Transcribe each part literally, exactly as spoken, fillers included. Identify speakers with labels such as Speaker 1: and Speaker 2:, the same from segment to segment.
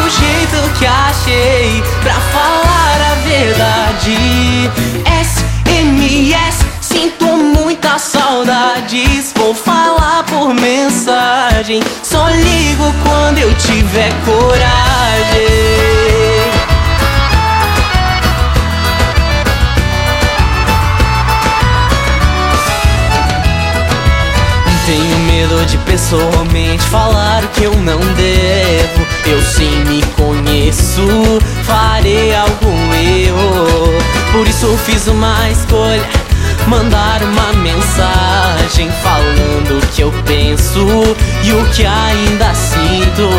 Speaker 1: o jeito que achei pra falar a verdade. S M S, sinto muitas saudades. Vou falar por mensagem, só ligo quando eu tiver coragem. Tenho medo de pessoalmente falar o que eu não devo. Eu sim me conheço, farei algum erro. Por isso eu fiz uma escolha, mandar uma mensagem falando o que eu penso e o que ainda sinto.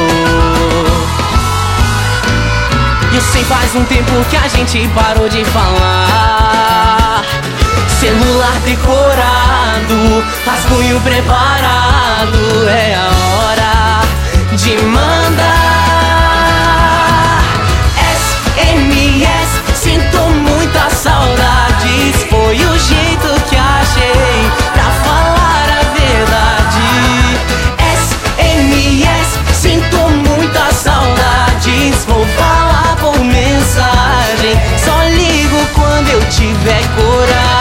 Speaker 1: Eu sei, faz um tempo que a gente parou de falar. Celular decorado, rascunho preparado, é a hora de mandar S M S, sinto muitas saudades. Foi o jeito que achei pra falar a verdade. S M S, sinto muitas saudades. Vou falar por mensagem, só ligo quando eu tiver coragem.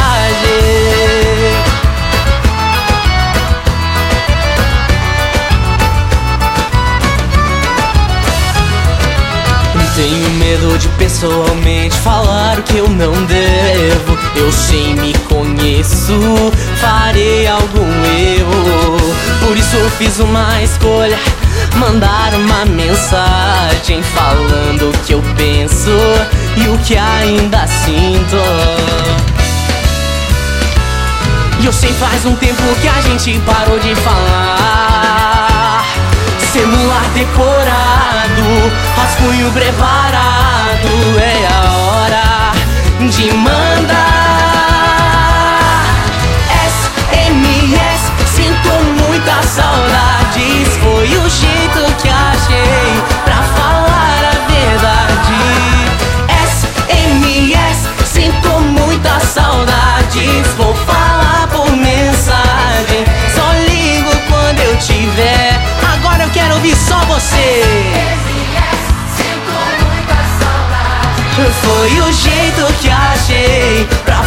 Speaker 1: Tenho medo de pessoalmente falar o que eu não devo. Eu sim me conheço, farei algum erro. Por isso eu fiz uma escolha, mandar uma mensagem falando o que eu penso e o que ainda sinto. E eu sei, faz um tempo que a gente parou de falar. Celular decorado, rascunho preparado, é a hora de mandar S M S, sinto muitas saudades. Foi o jeito que achei pra falar a verdade. S M S, sinto muitas saudades. Vou falar por mensagem, só ligo quando eu tiver. Agora eu quero ouvir só você.
Speaker 2: Sinto muita saudade.
Speaker 1: Foi o jeito que achei pra